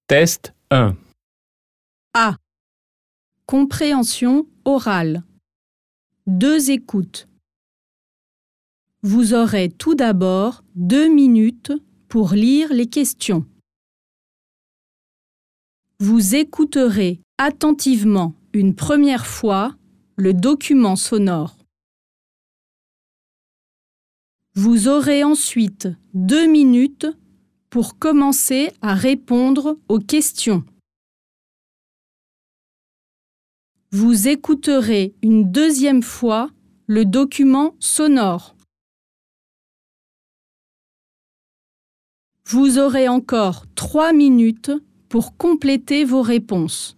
Test 1. A. Compréhension orale. 2 écoutes. Vous aurez tout d'abord 2 minutes pour lire les questions. Vous écouterez attentivement une première fois le document sonore. Vous aurez ensuite 2 minutes pour commencer à répondre aux questions. Vous écouterez une deuxième fois le document sonore. Vous aurez encore 3 minutes pour compléter vos réponses.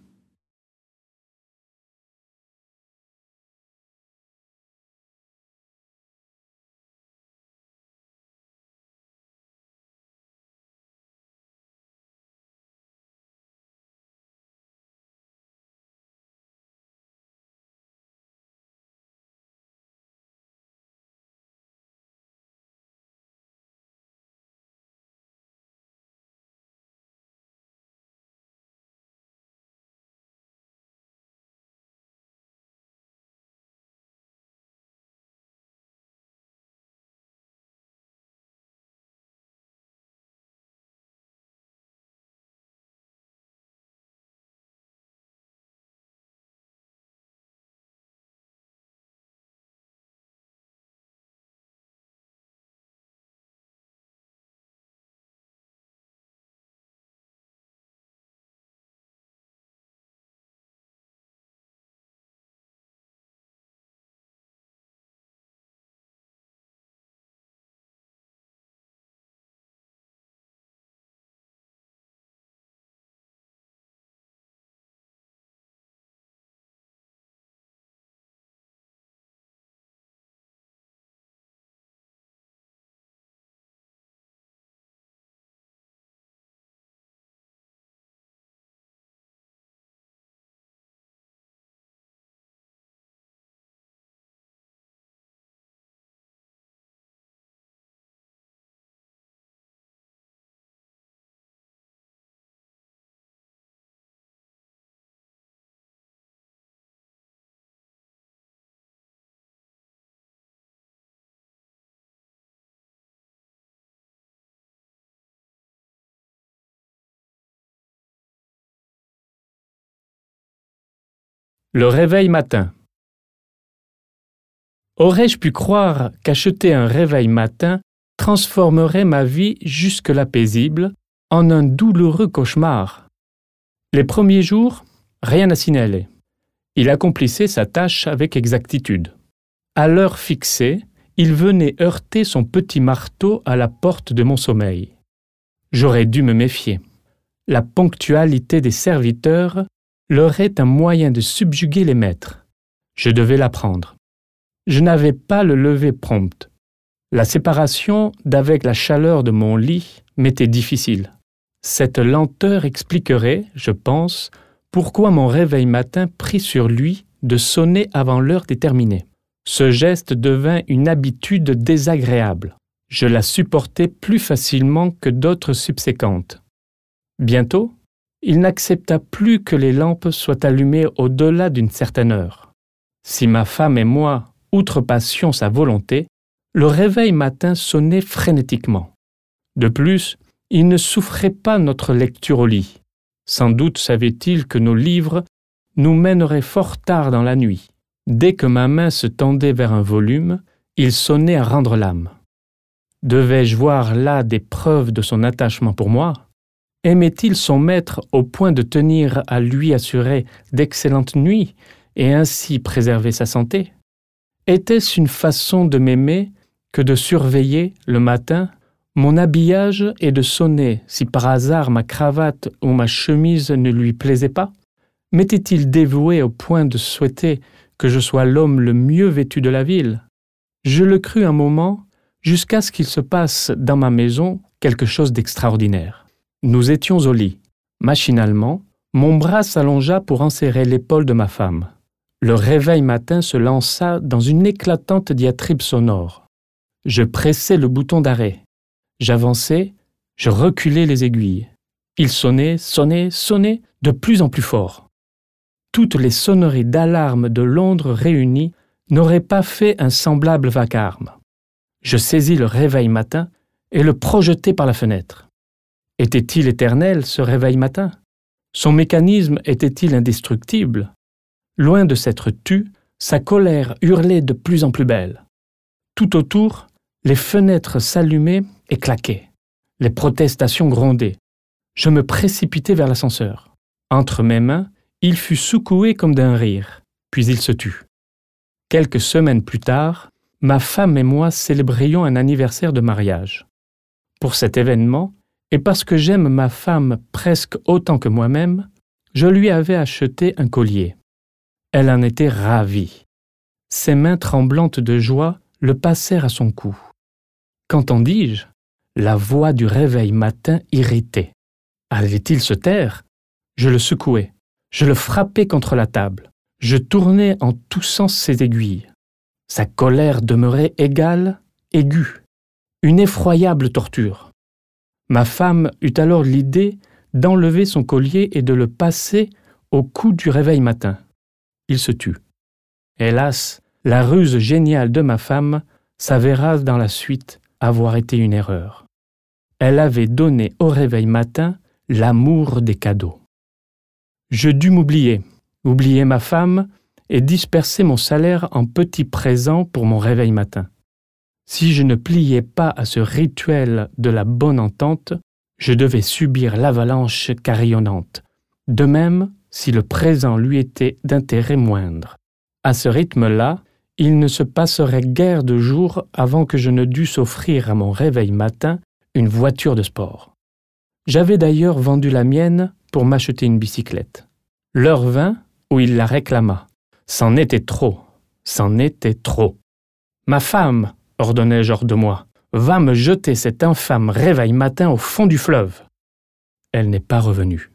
Le réveil matin. Aurais-je pu croire qu'acheter un réveil matin transformerait ma vie jusque-là paisible en un douloureux cauchemar? Les premiers jours, rien à signaler. Il accomplissait sa tâche avec exactitude. À l'heure fixée, il venait heurter son petit marteau à la porte de mon sommeil. J'aurais dû me méfier. La ponctualité des serviteurs leur est un moyen de subjuguer les maîtres. Je devais l'apprendre. Je n'avais pas le lever prompt. La séparation d'avec la chaleur de mon lit m'était difficile. Cette lenteur expliquerait, je pense, pourquoi mon réveil matin prit sur lui de sonner avant l'heure déterminée. Ce geste devint une habitude désagréable. Je la supportais plus facilement que d'autres subséquentes. Bientôt, il n'accepta plus que les lampes soient allumées au-delà d'une certaine heure. Si ma femme et moi outrepassions sa volonté, le réveil matin sonnait frénétiquement. De plus, il ne souffrait pas notre lecture au lit. Sans doute savait-il que nos livres nous mèneraient fort tard dans la nuit. Dès que ma main se tendait vers un volume, il sonnait à rendre l'âme. Devais-je voir là des preuves de son attachement pour moi? Aimait-il son maître au point de tenir à lui assurer d'excellentes nuits et ainsi préserver sa santé? Était-ce une façon de m'aimer que de surveiller, le matin, mon habillage et de sonner si par hasard ma cravate ou ma chemise ne lui plaisait pas? M'était-il dévoué au point de souhaiter que je sois l'homme le mieux vêtu de la ville? Je le crus un moment, jusqu'à ce qu'il se passe dans ma maison quelque chose d'extraordinaire. Nous étions au lit. Machinalement, mon bras s'allongea pour enserrer l'épaule de ma femme. Le réveil matin se lança dans une éclatante diatribe sonore. Je pressai le bouton d'arrêt. J'avançai, je reculai les aiguilles. Il sonnait, sonnait, sonnait, de plus en plus fort. Toutes les sonneries d'alarme de Londres réunies n'auraient pas fait un semblable vacarme. Je saisis le réveil matin et le projetai par la fenêtre. Était-il éternel, ce réveil matin? Son mécanisme était-il indestructible? Loin de s'être tu, sa colère hurlait de plus en plus belle. Tout autour, les fenêtres s'allumaient et claquaient. Les protestations grondaient. Je me précipitai vers l'ascenseur. Entre mes mains, il fut secoué comme d'un rire, puis il se tut. Quelques semaines plus tard, ma femme et moi célébrions un anniversaire de mariage. Pour cet événement, et parce que j'aime ma femme presque autant que moi-même, je lui avais acheté un collier. Elle en était ravie. Ses mains tremblantes de joie le passèrent à son cou. Qu'entendis-je? La voix du réveil matin irritait. Allait-il se taire? Je le secouai. Je le frappai contre la table. Je tournai en tous sens ses aiguilles. Sa colère demeurait égale, aiguë. Une effroyable torture. Ma femme eut alors l'idée d'enlever son collier et de le passer au cou du réveil matin. Il se tut. Hélas, la ruse géniale de ma femme s'avéra dans la suite avoir été une erreur. Elle avait donné au réveil matin l'amour des cadeaux. Je dus m'oublier, oublier ma femme et disperser mon salaire en petits présents pour mon réveil matin. Si je ne pliais pas à ce rituel de la bonne entente, je devais subir l'avalanche carillonnante. De même, si le présent lui était d'intérêt moindre. À ce rythme-là, il ne se passerait guère de jours avant que je ne dusse offrir à mon réveil matin une voiture de sport. J'avais d'ailleurs vendu la mienne pour m'acheter une bicyclette. L'heure vint où il la réclama. C'en était trop, c'en était trop. « Ma femme !» ordonnai-je hors de moi, « va me jeter cet infâme réveil matin au fond du fleuve. » Elle n'est pas revenue.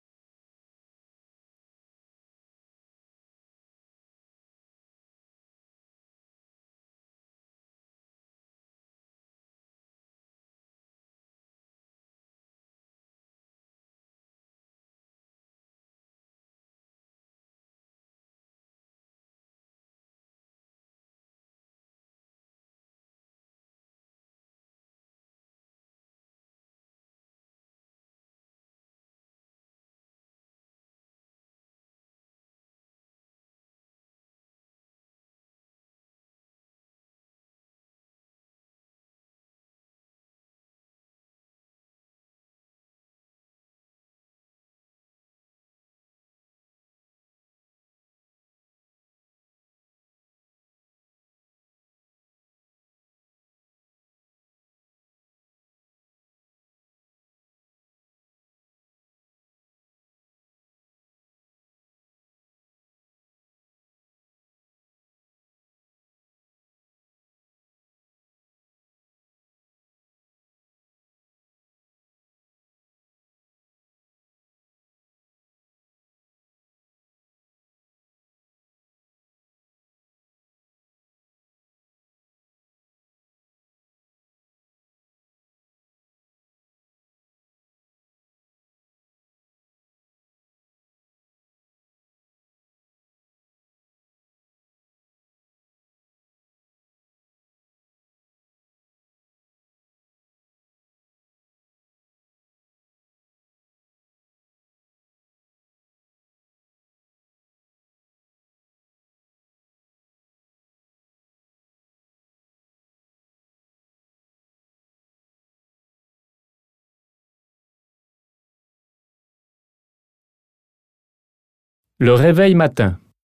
Le réveil matin.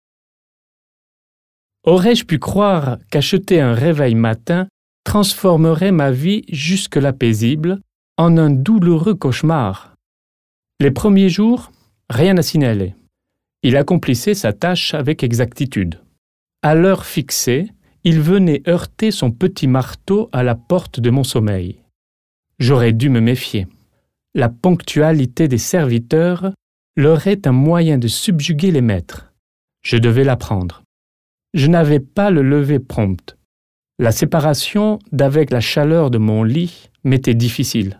Aurais-je pu croire qu'acheter un réveil matin transformerait ma vie jusque-là paisible en un douloureux cauchemar? Les premiers jours, rien à signaler. Il accomplissait sa tâche avec exactitude. À l'heure fixée, il venait heurter son petit marteau à la porte de mon sommeil. J'aurais dû me méfier. La ponctualité des serviteurs leur est un moyen de subjuguer les maîtres. Je devais l'apprendre. Je n'avais pas le lever prompt. La séparation d'avec la chaleur de mon lit m'était difficile.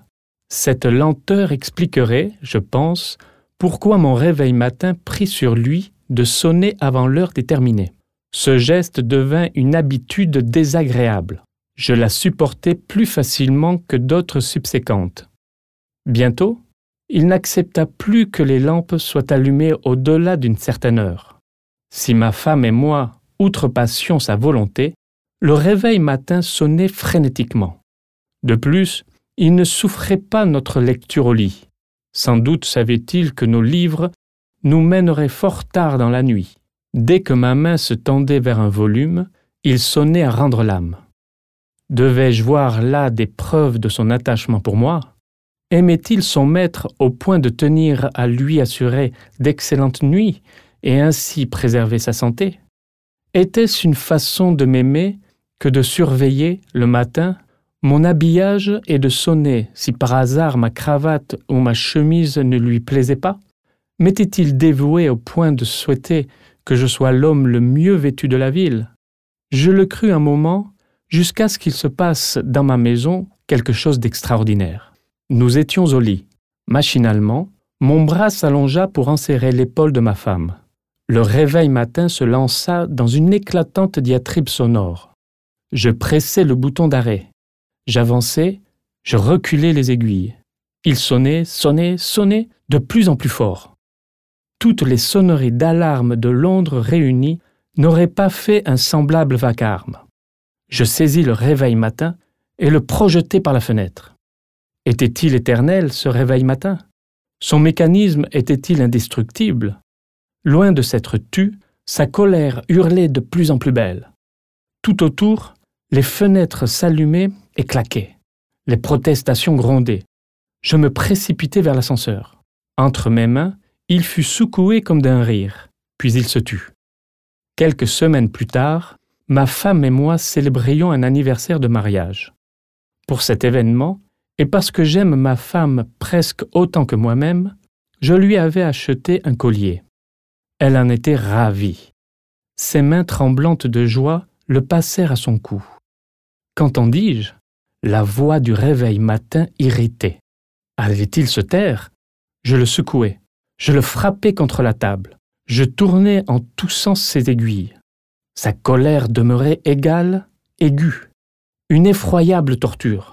Cette lenteur expliquerait, je pense, pourquoi mon réveil matin prit sur lui de sonner avant l'heure déterminée. Ce geste devint une habitude désagréable. Je la supportais plus facilement que d'autres subséquentes. Bientôt, il n'accepta plus que les lampes soient allumées au-delà d'une certaine heure. Si ma femme et moi outrepassions sa volonté, le réveil matin sonnait frénétiquement. De plus, il ne souffrait pas notre lecture au lit. Sans doute savait-il que nos livres nous mèneraient fort tard dans la nuit. Dès que ma main se tendait vers un volume, il sonnait à rendre l'âme. Devais-je voir là des preuves de son attachement pour moi? Aimait-il son maître au point de tenir à lui assurer d'excellentes nuits et ainsi préserver sa santé? Était-ce une façon de m'aimer que de surveiller, le matin, mon habillage et de sonner si par hasard ma cravate ou ma chemise ne lui plaisait pas? M'était-il dévoué au point de souhaiter que je sois l'homme le mieux vêtu de la ville? Je le crus un moment, jusqu'à ce qu'il se passe dans ma maison quelque chose d'extraordinaire. Nous étions au lit. Machinalement, mon bras s'allongea pour enserrer l'épaule de ma femme. Le réveil matin se lança dans une éclatante diatribe sonore. Je pressai le bouton d'arrêt. J'avançai, je reculai les aiguilles. Il sonnait, sonnait, sonnait, de plus en plus fort. Toutes les sonneries d'alarme de Londres réunies n'auraient pas fait un semblable vacarme. Je saisis le réveil matin et le projetai par la fenêtre. Était-il éternel, ce réveil matin? Son mécanisme était-il indestructible? Loin de s'être tu, sa colère hurlait de plus en plus belle. Tout autour, les fenêtres s'allumaient et claquaient. Les protestations grondaient. Je me précipitai vers l'ascenseur. Entre mes mains, il fut secoué comme d'un rire, puis il se tut. Quelques semaines plus tard, ma femme et moi célébrions un anniversaire de mariage. Pour cet événement, et parce que j'aime ma femme presque autant que moi-même, je lui avais acheté un collier. Elle en était ravie. Ses mains tremblantes de joie le passèrent à son cou. Qu'entendis-je? La voix du réveil matin irritait. Allait-il se taire? Je le secouai. Je le frappai contre la table. Je tournai en tous sens ses aiguilles. Sa colère demeurait égale, aiguë. Une effroyable torture.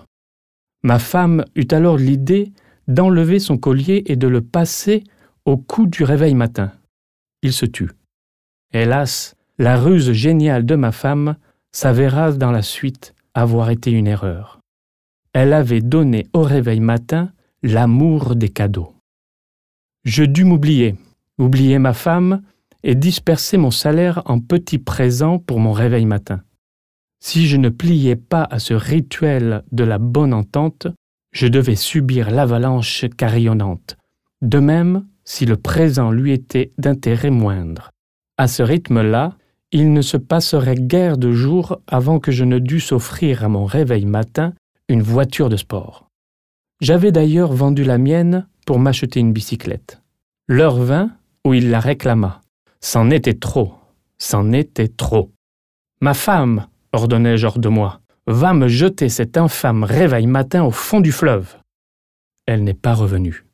Ma femme eut alors l'idée d'enlever son collier et de le passer au cou du réveil matin. Il se tut. Hélas, la ruse géniale de ma femme s'avéra dans la suite avoir été une erreur. Elle avait donné au réveil matin l'amour des cadeaux. Je dus m'oublier, oublier ma femme et disperser mon salaire en petits présents pour mon réveil matin. Si je ne pliais pas à ce rituel de la bonne entente, je devais subir l'avalanche carillonnante. De même, si le présent lui était d'intérêt moindre. À ce rythme-là, il ne se passerait guère de jours avant que je ne dusse offrir à mon réveil matin une voiture de sport. J'avais d'ailleurs vendu la mienne pour m'acheter une bicyclette. L'heure vint où il la réclama. C'en était trop, c'en était trop. « Ma femme, ordonnai-je hors de moi, va me jeter cet infâme réveil matin au fond du fleuve. » Elle n'est pas revenue.